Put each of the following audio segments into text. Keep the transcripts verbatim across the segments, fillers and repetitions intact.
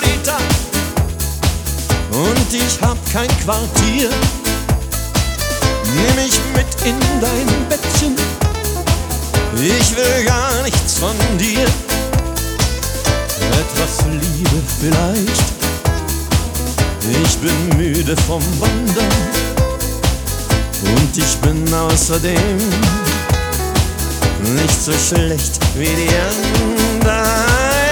Meter und ich hab kein Quartier. Nimm mich mit in dein Bettchen, ich will gar nichts von dir. Etwas Liebe vielleicht, ich bin müde vom Wandern und ich bin außerdem nicht so schlecht wie die anderen.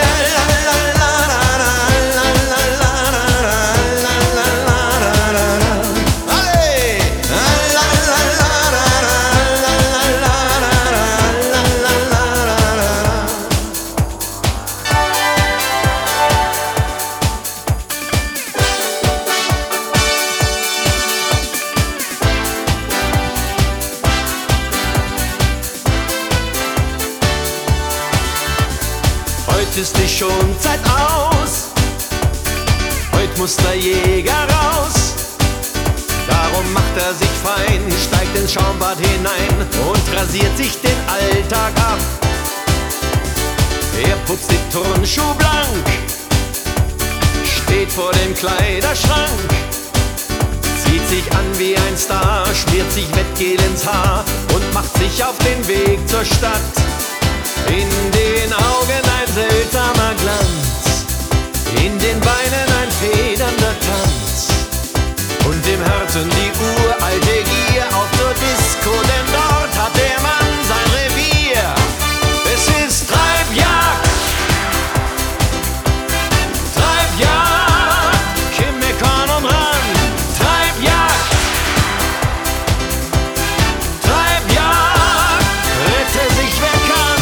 Heute ist die Schonzeit aus, heute muss der Jäger raus. Darum macht er sich fein, steigt ins Schaumbad hinein und rasiert sich den Alltag ab. Er putzt die Turnschuhe blank, steht vor dem Kleiderschrank, zieht sich an wie ein Star, schmiert sich Wettgel ins Haar und macht sich auf den Weg zur Stadt. In den Augen ein seltsamer Glanz, in den Beinen ein federnder Tanz und im Herzen die uralte Gier auf zur Disco, denn dort hat der Mann sein Revier. Es ist Treibjagd, Treibjagd, Kimme, Korn und Rand, Treibjagd, Treibjagd, rette sich wer kann.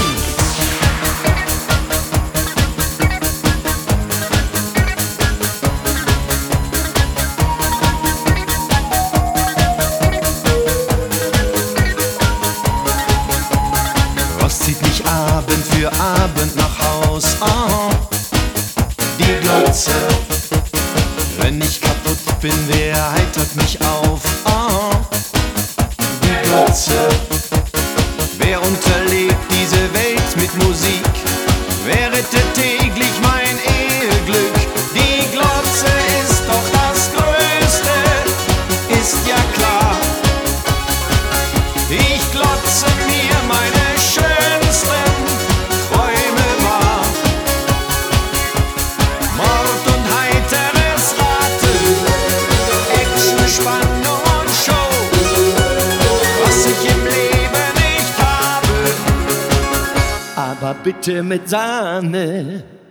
Was zieht mich Abend für Abend nach Haus? Oh, die Glotze. Wenn ich kaputt bin, wer heitert mich auf? Oh, die Glotze. Wer unterlegt diese Welt mit Musik? Wer rettet täglich mein Eheglück? Die Glotze ist doch das Größte, ist ja klar. Ich glotze mir meine schönsten Träume wahr. Mord und heiteres Raten, Action, Spannung und Show. Was ich im Leben nicht habe, aber bitte mit Sahne.